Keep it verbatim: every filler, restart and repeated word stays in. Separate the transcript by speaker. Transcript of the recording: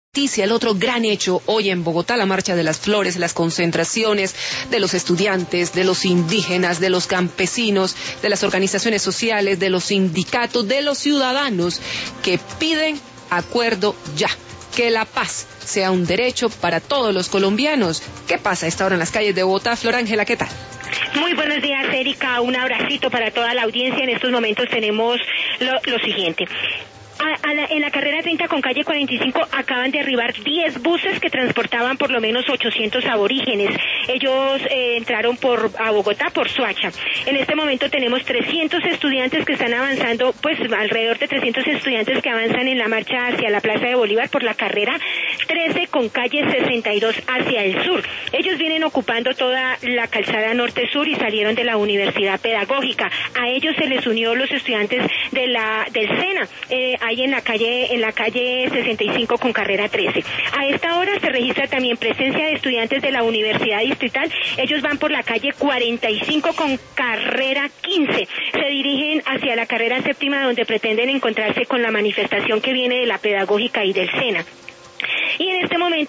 Speaker 1: Noticia, el otro gran hecho hoy en Bogotá, la Marcha de las Flores, las concentraciones de los estudiantes, de los indígenas, de los campesinos, de las organizaciones sociales, de los sindicatos, de los ciudadanos que piden acuerdo ya, que la paz sea un derecho para todos los colombianos. ¿Qué pasa a esta hora en las calles de Bogotá? Flor Ángela, ¿qué tal?
Speaker 2: Muy buenos días, Erika, un abracito para toda la audiencia. En estos momentos tenemos lo, lo siguiente. A, a la, en la carrera treinta con calle cuarenta y cinco acaban de arribar diez buses que transportaban por lo menos ochocientos aborígenes. Ellos eh, entraron por a Bogotá por Soacha. En este momento tenemos trescientos estudiantes que están avanzando, pues alrededor de trescientos estudiantes que avanzan en la marcha hacia la Plaza de Bolívar por la carrera trece con calle sesenta y dos hacia el sur. Ellos vienen ocupando toda la calzada norte-sur y salieron de la Universidad Pedagógica. A ellos se les unió los estudiantes de la del SENA. Eh, ahí en la calle en la calle sesenta y cinco con carrera trece. A esta hora se registra también presencia de estudiantes de la Universidad Distrital. Ellos van por la calle cuarenta y cinco con carrera quince. Se dirigen hacia la carrera séptima, donde pretenden encontrarse con la manifestación que viene de la Pedagógica y del SENA. Y en este momento